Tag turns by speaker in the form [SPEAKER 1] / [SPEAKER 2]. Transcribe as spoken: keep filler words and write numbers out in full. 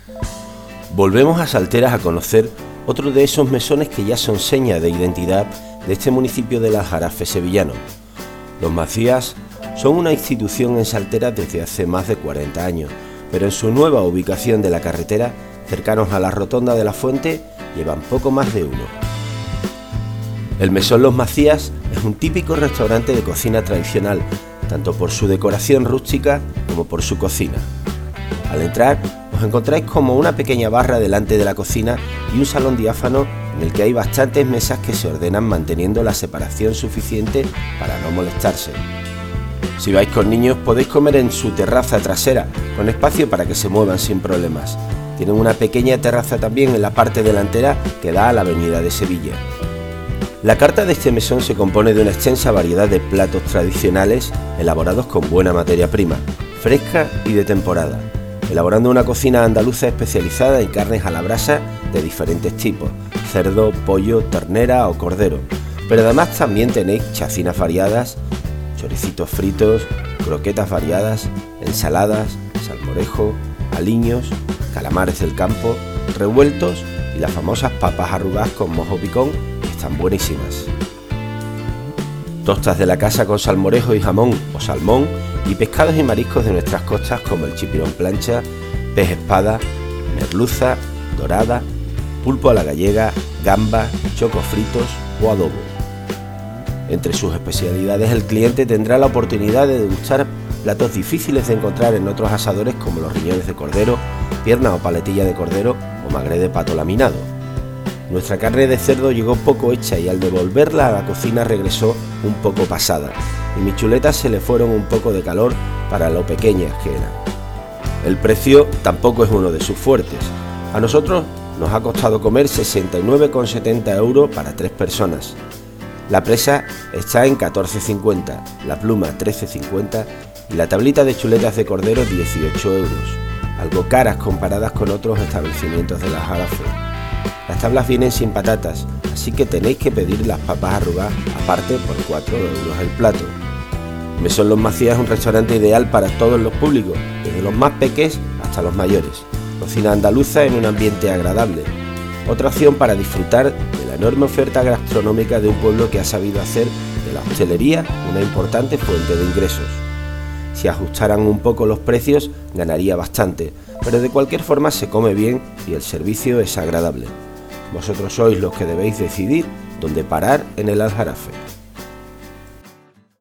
[SPEAKER 1] Volvemos a Salteras a conocer otro de esos mesones que ya son seña de identidad de este municipio del Aljarafe sevillano. Los Macías son una institución en Salteras desde hace más de cuarenta años, pero en su nueva ubicación de la carretera, cercanos a la rotonda de la Fuente, llevan poco más de uno. El Mesón Los Macías es un típico restaurante de cocina tradicional, tanto por su decoración rústica como por su cocina. Al entrar, os encontráis como una pequeña barra delante de la cocina y un salón diáfano en el que hay bastantes mesas que se ordenan manteniendo la separación suficiente para no molestarse. Si vais con niños podéis comer en su terraza trasera, con espacio para que se muevan sin problemas. Tienen una pequeña terraza también en la parte delantera que da a la avenida de Sevilla. La carta de este mesón se compone de una extensa variedad de platos tradicionales elaborados con buena materia prima, fresca y de temporada, elaborando una cocina andaluza especializada en carnes a la brasa de diferentes tipos, cerdo, pollo, ternera o cordero, pero además también tenéis chacinas variadas, choricitos fritos, croquetas variadas, ensaladas, salmorejo, aliños, calamares del campo, revueltos y las famosas papas arrugadas con mojo picón, que están buenísimas. Tostas de la casa con salmorejo y jamón o salmón y pescados y mariscos de nuestras costas como el chipirón plancha, pez espada, merluza, dorada, pulpo a la gallega, gamba, chocos fritos o adobo. Entre sus especialidades el cliente tendrá la oportunidad de degustar platos difíciles de encontrar en otros asadores como los riñones de cordero, pierna o paletilla de cordero o magre de pato laminado. Nuestra carne de cerdo llegó poco hecha y al devolverla a la cocina regresó un poco pasada, y mis chuletas se le fueron un poco de calor para lo pequeñas que eran. El precio tampoco es uno de sus fuertes. A nosotros nos ha costado comer sesenta y nueve con setenta euros para tres personas. La presa está en catorce cincuenta, la pluma trece cincuenta y la tablita de chuletas de cordero dieciocho euros, algo caras comparadas con otros establecimientos de la Aljarafe. Las tablas vienen sin patatas, así que tenéis que pedir las papas arrugadas aparte por cuatro euros el plato. Mesón Los Macías es un restaurante ideal para todos los públicos, desde los más pequeños hasta los mayores. Cocina andaluza en un ambiente agradable. Otra opción para disfrutar de la enorme oferta gastronómica de un pueblo que ha sabido hacer de la hostelería una importante fuente de ingresos. Si ajustaran un poco los precios, ganaría bastante, pero de cualquier forma se come bien y el servicio es agradable. Vosotros sois los que debéis decidir dónde parar en el Aljarafe.